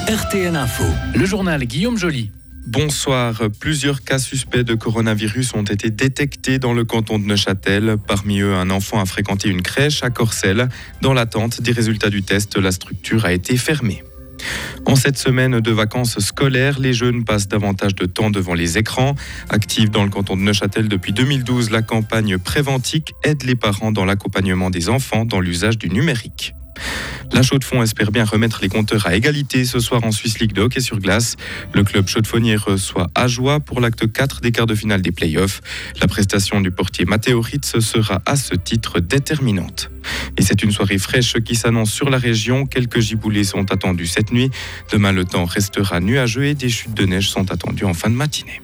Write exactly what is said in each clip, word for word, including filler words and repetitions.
R T N Info, le journal Guillaume Joly. Bonsoir. Plusieurs cas suspects de coronavirus ont été détectés dans le canton de Neuchâtel. Parmi eux, un enfant a fréquenté une crèche à Corcelles. Dans l'attente des résultats du test, la structure a été fermée. En cette semaine de vacances scolaires, les jeunes passent davantage de temps devant les écrans. Active dans le canton de Neuchâtel depuis deux mille douze, la campagne Préventique aide les parents dans l'accompagnement des enfants dans l'usage du numérique. La Chaux-de-Fonds espère bien remettre les compteurs à égalité ce soir en Swiss League de hockey sur glace. Le club chaux-de-fonnier reçoit Ajoie pour l'acte quatre des quarts de finale des play-offs. La prestation du portier Matteo Ritz sera à ce titre déterminante. Et c'est une soirée fraîche qui s'annonce sur la région. Quelques giboulées sont attendus cette nuit. Demain, le temps restera nuageux et des chutes de neige sont attendues en fin de matinée.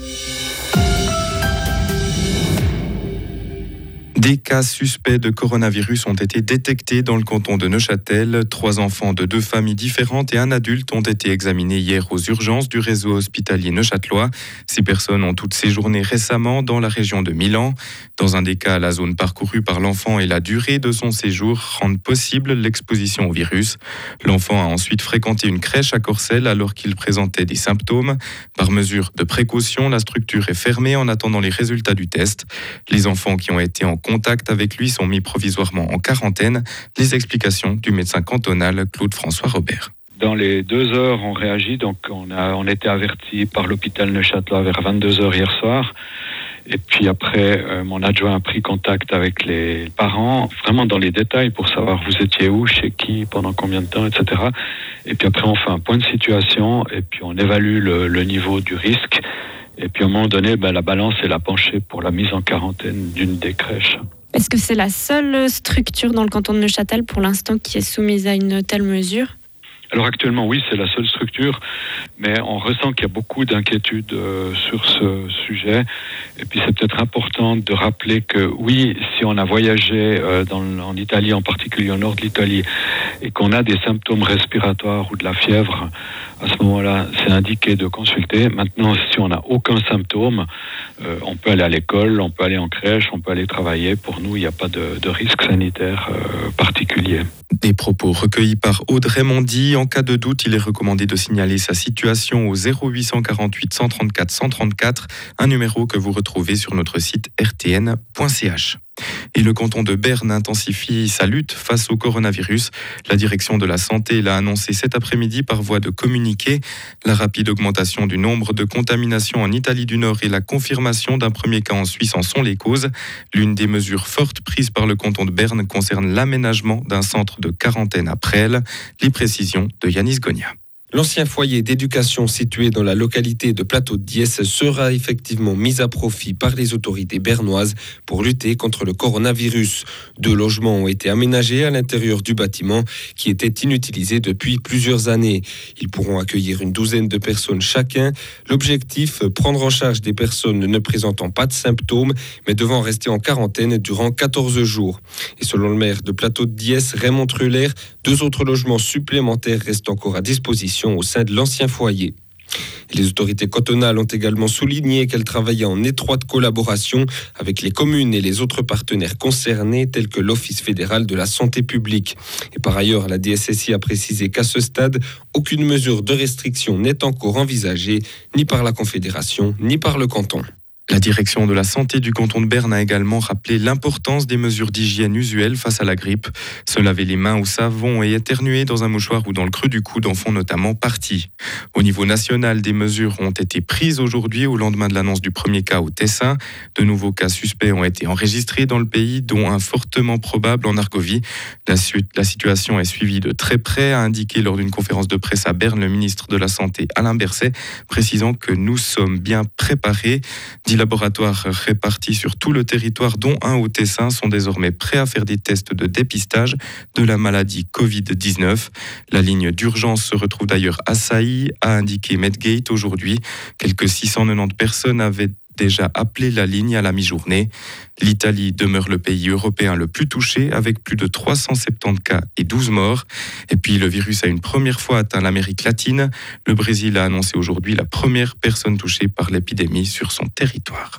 Des cas suspects de coronavirus ont été détectés dans le canton de Neuchâtel. Trois enfants de deux familles différentes et un adulte ont été examinés hier aux urgences du réseau hospitalier neuchâtelois. Ces personnes ont toutes séjourné récemment dans la région de Milan. Dans un des cas, la zone parcourue par l'enfant et la durée de son séjour rendent possible l'exposition au virus. L'enfant a ensuite fréquenté une crèche à Corcelles alors qu'il présentait des symptômes. Par mesure de précaution, la structure est fermée en attendant les résultats du test. Les enfants qui ont été en contact avec lui sont mis provisoirement en quarantaine. Les explications du médecin cantonal Claude-François Robert. Dans les deux heures, on réagit. Donc, on a, on était averti par l'hôpital Neuchâtelois vers vingt-deux heures hier soir. Et puis après, euh, mon adjoint a pris contact avec les parents, vraiment dans les détails pour savoir vous étiez où, chez qui, pendant combien de temps, et cetera. Et puis après, on fait un point de situation et puis on évalue le, le niveau du risque. Et puis à un moment donné, ben, la balance elle a penché pour la mise en quarantaine d'une des crèches. Est-ce que c'est la seule structure dans le canton de Neuchâtel pour l'instant qui est soumise à une telle mesure ? Alors actuellement, oui, c'est la seule structure, mais on ressent qu'il y a beaucoup d'inquiétudes euh, sur ce sujet. Et puis c'est peut-être important de rappeler que oui, si on a voyagé euh, dans, en Italie, en particulier au nord de l'Italie, et qu'on a des symptômes respiratoires ou de la fièvre, à ce moment-là, c'est indiqué de consulter. Maintenant, si on n'a aucun symptôme, euh, on peut aller à l'école, on peut aller en crèche, on peut aller travailler. Pour nous, il n'y a pas de, de risque sanitaire euh, particulier. Des propos recueillis par Aude Raymondi. En cas de doute, il est recommandé de signaler sa situation au zéro huit cent quarante-huit cent trente-quatre cent trente-quatre, un numéro que vous retrouvez sur notre site r t n point c h. Et le canton de Berne intensifie sa lutte face au coronavirus. La direction de la santé l'a annoncé cet après-midi par voie de communiqué. La rapide augmentation du nombre de contaminations en Italie du Nord et la confirmation d'un premier cas en Suisse en sont les causes. L'une des mesures fortes prises par le canton de Berne concerne l'aménagement d'un centre de quarantaine à Presles. Les précisions de Yanis Gonia. L'ancien foyer d'éducation situé dans la localité de Plateau de Diesse sera effectivement mis à profit par les autorités bernoises pour lutter contre le coronavirus. Deux logements ont été aménagés à l'intérieur du bâtiment qui était inutilisé depuis plusieurs années. Ils pourront accueillir une douzaine de personnes chacun. L'objectif, prendre en charge des personnes ne présentant pas de symptômes mais devant rester en quarantaine durant quatorze jours. Et selon le maire de Plateau de Diesse, Raymond Truller, deux autres logements supplémentaires restent encore à disposition au sein de l'ancien foyer. Les autorités cantonales ont également souligné qu'elles travaillaient en étroite collaboration avec les communes et les autres partenaires concernés, tels que l'Office fédéral de la santé publique. Et par ailleurs, la D S S I a précisé qu'à ce stade, aucune mesure de restriction n'est encore envisagée, ni par la Confédération, ni par le canton. La direction de la santé du canton de Berne a également rappelé l'importance des mesures d'hygiène usuelles face à la grippe. Se laver les mains au savon et éternuer dans un mouchoir ou dans le creux du coude en font notamment partie. Au niveau national, des mesures ont été prises aujourd'hui au lendemain de l'annonce du premier cas au Tessin. De nouveaux cas suspects ont été enregistrés dans le pays, dont un fortement probable en Argovie. La, suite, la situation est suivie de très près, a indiqué lors d'une conférence de presse à Berne le ministre de la Santé Alain Berset, précisant que nous sommes bien préparés. dix laboratoires répartis sur tout le territoire, dont un au Tessin, sont désormais prêts à faire des tests de dépistage de la maladie covid dix-neuf. La ligne d'urgence se retrouve d'ailleurs à Sailly, a indiqué Medgate aujourd'hui. Quelques six cent quatre-vingt-dix personnes avaient déjà appelé la ligne à la mi-journée. L'Italie demeure le pays européen le plus touché, avec plus de trois cent soixante-dix cas et douze morts. Et puis le virus a une première fois atteint l'Amérique latine. Le Brésil a annoncé aujourd'hui la première personne touchée par l'épidémie sur son territoire.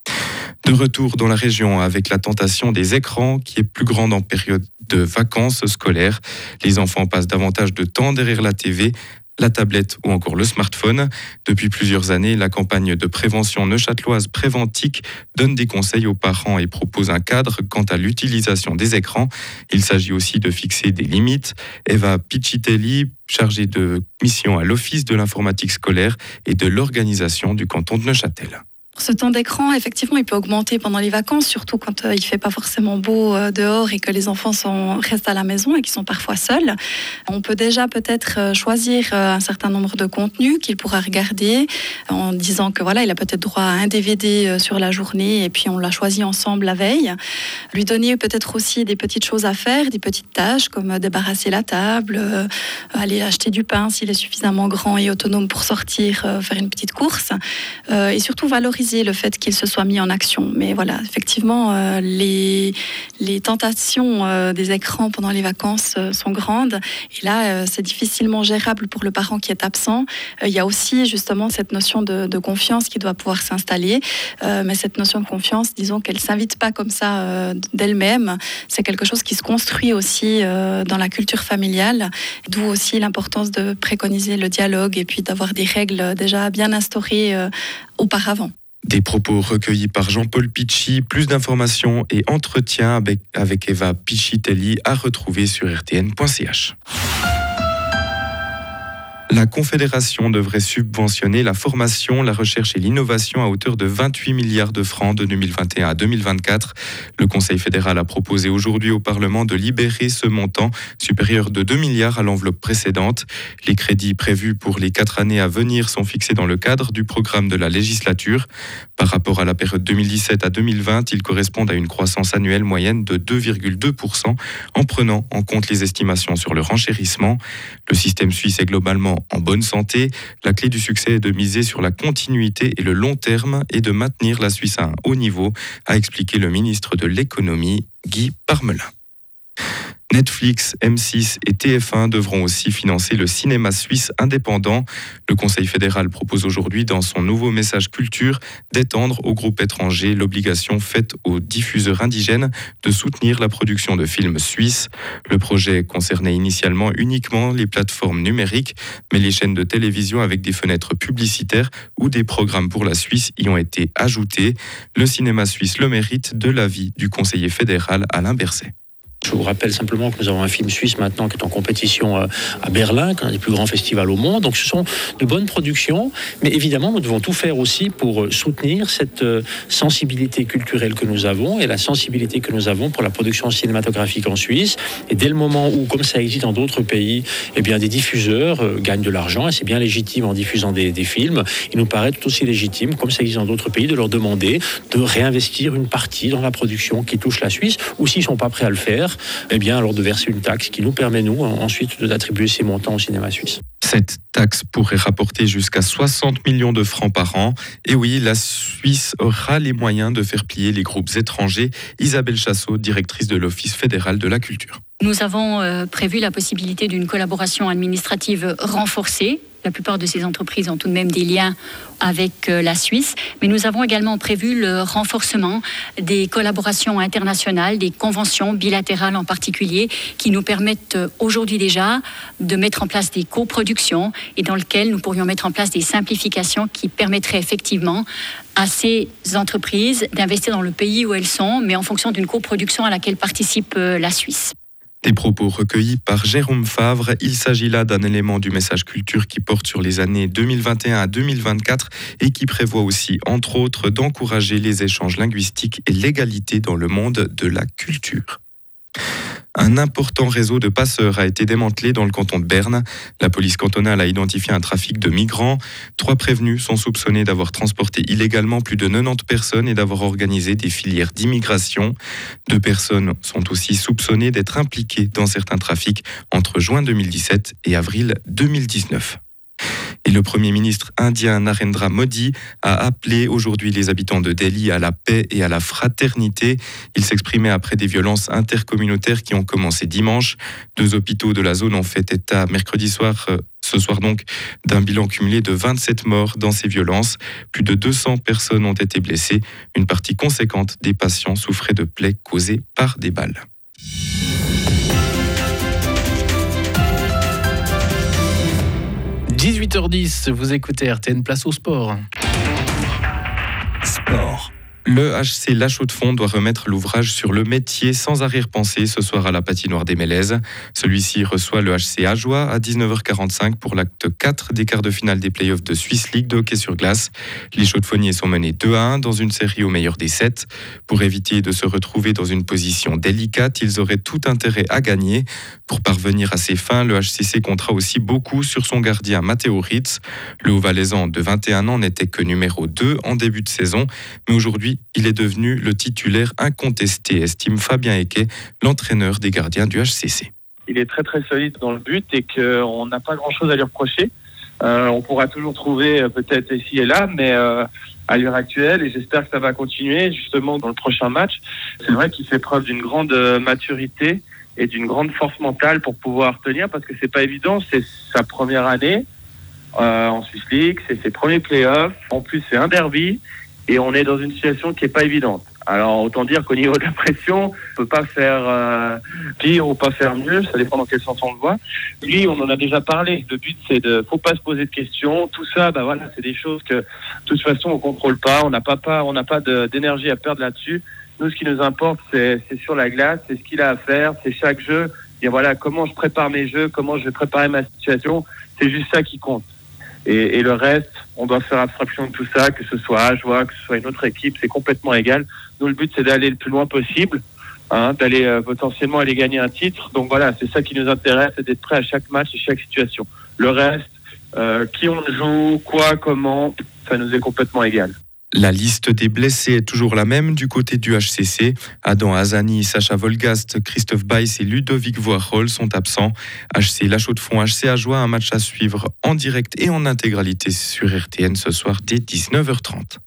De retour dans la région avec la tentation des écrans qui est plus grande en période de vacances scolaires. Les enfants passent davantage de temps derrière la T V. la tablette ou encore le smartphone. Depuis plusieurs années, la campagne de prévention neuchâteloise Préventique donne des conseils aux parents et propose un cadre quant à l'utilisation des écrans. Il s'agit aussi de fixer des limites. Eva Piccitelli, chargée de mission à l'Office de l'informatique scolaire et de l'organisation du canton de Neuchâtel. Ce temps d'écran, effectivement, il peut augmenter pendant les vacances, surtout quand euh, il ne fait pas forcément beau euh, dehors et que les enfants sont, restent à la maison et qu'ils sont parfois seuls. On peut déjà peut-être euh, choisir euh, un certain nombre de contenus qu'il pourra regarder en disant que voilà, il a peut-être droit à un D V D euh, sur la journée et puis on l'a choisi ensemble la veille. Lui donner peut-être aussi des petites choses à faire, des petites tâches comme euh, débarrasser la table, euh, aller acheter du pain s'il est suffisamment grand et autonome pour sortir, euh, faire une petite course euh, et surtout valoriser le fait qu'il se soit mis en action. Mais voilà, effectivement, euh, les, les tentations euh, des écrans pendant les vacances euh, sont grandes. Et là, euh, c'est difficilement gérable pour le parent qui est absent. Euh, il y a aussi justement cette notion de, de confiance qui doit pouvoir s'installer. Euh, mais cette notion de confiance, disons qu'elle ne s'invite pas comme ça euh, d'elle-même. C'est quelque chose qui se construit aussi euh, dans la culture familiale. D'où aussi l'importance de préconiser le dialogue et puis d'avoir des règles déjà bien instaurées euh, auparavant. Des propos recueillis par Jean-Paul Picchi. Plus d'informations et entretiens avec, avec Eva Piccitelli à retrouver sur r t n point c h. La Confédération devrait subventionner la formation, la recherche et l'innovation à hauteur de vingt-huit milliards de francs de deux mille vingt et un à deux mille vingt-quatre. Le Conseil fédéral a proposé aujourd'hui au Parlement de libérer ce montant supérieur de deux milliards à l'enveloppe précédente. Les crédits prévus pour les quatre années à venir sont fixés dans le cadre du programme de la législature. Par rapport à la période deux mille dix-sept à deux mille vingt, ils correspondent à une croissance annuelle moyenne de deux virgule deux pour cent en prenant en compte les estimations sur le renchérissement. Le système suisse est globalement en bonne santé. La clé du succès est de miser sur la continuité et le long terme et de maintenir la Suisse à un haut niveau, a expliqué le ministre de l'économie, Guy Parmelin. Netflix, M six et T F un devront aussi financer le cinéma suisse indépendant. Le Conseil fédéral propose aujourd'hui dans son nouveau message culture d'étendre aux groupes étrangers l'obligation faite aux diffuseurs indigènes de soutenir la production de films suisses. Le projet concernait initialement uniquement les plateformes numériques, mais les chaînes de télévision avec des fenêtres publicitaires ou des programmes pour la Suisse y ont été ajoutés. Le cinéma suisse le mérite, de l'avis du conseiller fédéral Alain Berset. Je vous rappelle simplement que nous avons un film suisse maintenant qui est en compétition à Berlin, qui est un des plus grands festivals au monde. Donc ce sont de bonnes productions, mais évidemment nous devons tout faire aussi pour soutenir cette sensibilité culturelle que nous avons et la sensibilité que nous avons pour la production cinématographique en Suisse. Et dès le moment où, comme ça existe dans d'autres pays, eh bien des diffuseurs euh, gagnent de l'argent, et c'est bien légitime en diffusant des, des films, il nous paraît tout aussi légitime, comme ça existe dans d'autres pays, de leur demander de réinvestir une partie dans la production qui touche la Suisse, ou s'ils ne sont pas prêts à le faire, eh bien, alors de verser une taxe qui nous permet, nous, ensuite, d'attribuer ces montants au cinéma suisse. Cette taxe pourrait rapporter jusqu'à soixante millions de francs par an. Et oui, la Suisse aura les moyens de faire plier les groupes étrangers. Isabelle Chassot, directrice de l'Office fédéral de la culture. Nous avons euh, prévu la possibilité d'une collaboration administrative renforcée. La plupart de ces entreprises ont tout de même des liens avec euh, la Suisse, mais nous avons également prévu le renforcement des collaborations internationales, des conventions bilatérales en particulier, qui nous permettent euh, aujourd'hui déjà de mettre en place des coproductions et dans lesquelles nous pourrions mettre en place des simplifications qui permettraient effectivement à ces entreprises d'investir dans le pays où elles sont, mais en fonction d'une coproduction à laquelle participe euh, la Suisse. Des propos recueillis par Jérôme Favre. Il s'agit là d'un élément du message culture qui porte sur les années deux mille vingt et un à deux mille vingt-quatre et qui prévoit aussi, entre autres, d'encourager les échanges linguistiques et l'égalité dans le monde de la culture. Un important réseau de passeurs a été démantelé dans le canton de Berne. La police cantonale a identifié un trafic de migrants. Trois prévenus sont soupçonnés d'avoir transporté illégalement plus de quatre-vingt-dix personnes et d'avoir organisé des filières d'immigration. Deux personnes sont aussi soupçonnées d'être impliquées dans certains trafics entre juin deux mille dix-sept et avril deux mille dix-neuf. Et le Premier ministre indien Narendra Modi a appelé aujourd'hui les habitants de Delhi à la paix et à la fraternité. Il s'exprimait après des violences intercommunautaires qui ont commencé dimanche. Deux hôpitaux de la zone ont fait état mercredi soir, ce soir donc, d'un bilan cumulé de vingt-sept morts dans ces violences. Plus de deux cents personnes ont été blessées. Une partie conséquente des patients souffraient de plaies causées par des balles. dix-huit heures dix, vous écoutez R T N, place au sport. Sport. Le H C La Chaux-de-Fonds doit remettre l'ouvrage sur le métier sans arrière-pensée ce soir à la patinoire des Mélèzes. Celui-ci reçoit le H C Ajoie à dix-neuf heures quarante-cinq pour l'acte quatre des quarts de finale des playoffs de Swiss League de hockey sur glace. Les Chaux-de-Fonniers sont menés deux à un dans une série au meilleur des sept. Pour éviter de se retrouver dans une position délicate, ils auraient tout intérêt à gagner. Pour parvenir à ses fins, le H C C comptera aussi beaucoup sur son gardien Matteo Ritz. Le Haut-Valaisan de vingt et un ans n'était que numéro deux en début de saison, mais aujourd'hui, il est devenu le titulaire incontesté, estime Fabien Eke, l'entraîneur des gardiens du H C C. Il est très très solide dans le but et qu'on n'a pas grand-chose à lui reprocher. Euh, on pourra toujours trouver euh, peut-être ici et là, mais euh, à l'heure actuelle, et j'espère que ça va continuer justement dans le prochain match, c'est vrai qu'il fait preuve d'une grande euh, maturité et d'une grande force mentale pour pouvoir tenir, parce que c'est pas évident, c'est sa première année euh, en Swiss League, c'est ses premiers playoffs, en plus c'est un derby, et on est dans une situation qui est pas évidente. Alors autant dire qu'au niveau de la pression, on peut pas faire euh, pire ou pas faire mieux, ça dépend dans quel sens on le voit. Lui, on en a déjà parlé. Le but, c'est de, faut pas se poser de questions. Tout ça, bah voilà, c'est des choses que de toute façon on contrôle pas. On n'a pas, pas, on n'a pas de, d'énergie à perdre là-dessus. Nous, ce qui nous importe, c'est, c'est sur la glace, c'est ce qu'il a à faire, c'est chaque jeu. Et voilà, comment je prépare mes jeux, comment je vais préparer ma situation. C'est juste ça qui compte. Et, et le reste, on doit faire abstraction de tout ça, que ce soit Ajoie, que ce soit une autre équipe, c'est complètement égal. Nous, le but, c'est d'aller le plus loin possible, hein, d'aller euh, potentiellement aller gagner un titre. Donc voilà, c'est ça qui nous intéresse, c'est d'être prêt à chaque match et chaque situation. Le reste, euh, qui on joue, quoi, comment, ça nous est complètement égal. La liste des blessés est toujours la même du côté du H C C. Adam Hazani, Sacha Volgast, Christophe Bayes et Ludovic Voirol sont absents. H C La Chaux-de-Fonds, H C Ajoie, un match à suivre en direct et en intégralité sur R T N ce soir dès dix-neuf heures trente.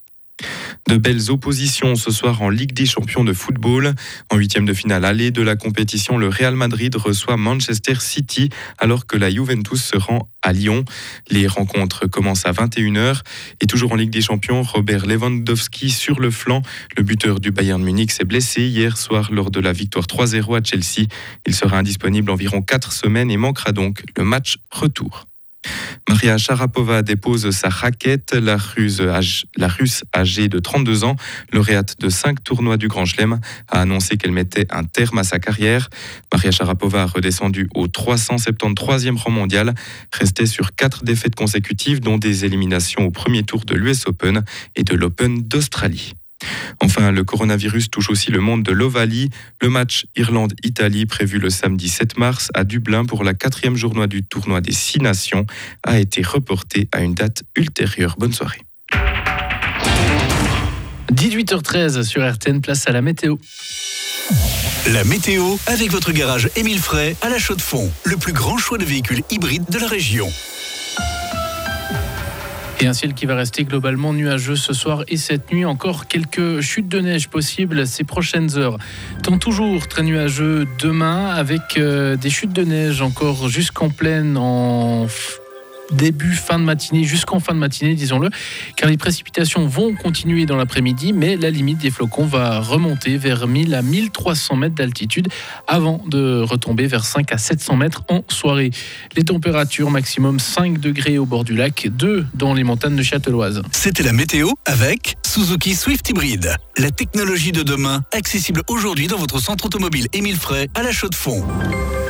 De belles oppositions ce soir en Ligue des champions de football. En huitième de finale aller de la compétition, le Real Madrid reçoit Manchester City alors que la Juventus se rend à Lyon. Les rencontres commencent à vingt et une heures. Et toujours en Ligue des champions, Robert Lewandowski sur le flanc. Le buteur du Bayern Munich s'est blessé hier soir lors de la victoire trois zéro à Chelsea. Il sera indisponible environ quatre semaines et manquera donc le match retour. Maria Sharapova dépose sa raquette. La Russe, la Russe âgée de trente-deux ans, lauréate de cinq tournois du Grand Chelem, a annoncé qu'elle mettait un terme à sa carrière. Maria Sharapova a redescendu au trois cent soixante-treizième rang mondial, restait sur quatre défaites consécutives, dont des éliminations au premier tour de l'U S Open et de l'Open d'Australie. Enfin, le coronavirus touche aussi le monde de l'Ovalie. Le match Irlande-Italie, prévu le samedi sept mars à Dublin pour la quatrième journée du tournoi des Six Nations, a été reporté à une date ultérieure. Bonne soirée. dix-huit heures treize sur R T N, place à la météo. La météo avec votre garage Émile Frey à La Chaux-de-Fonds, le plus grand choix de véhicules hybrides de la région. Et un ciel qui va rester globalement nuageux ce soir et cette nuit. Encore quelques chutes de neige possibles ces prochaines heures. Temps toujours très nuageux demain avec euh, des chutes de neige encore jusqu'en pleine en début, fin de matinée, jusqu'en fin de matinée, disons-le, car les précipitations vont continuer dans l'après-midi, mais la limite des flocons va remonter vers mille à mille trois cents mètres d'altitude avant de retomber vers cinq à sept cents mètres en soirée. Les températures maximum cinq degrés au bord du lac, deux dans les montagnes de Châtelloise. C'était la météo avec Suzuki Swift Hybrid. La technologie de demain, accessible aujourd'hui dans votre centre automobile Émile Frey à La Chaux-de-Fonds.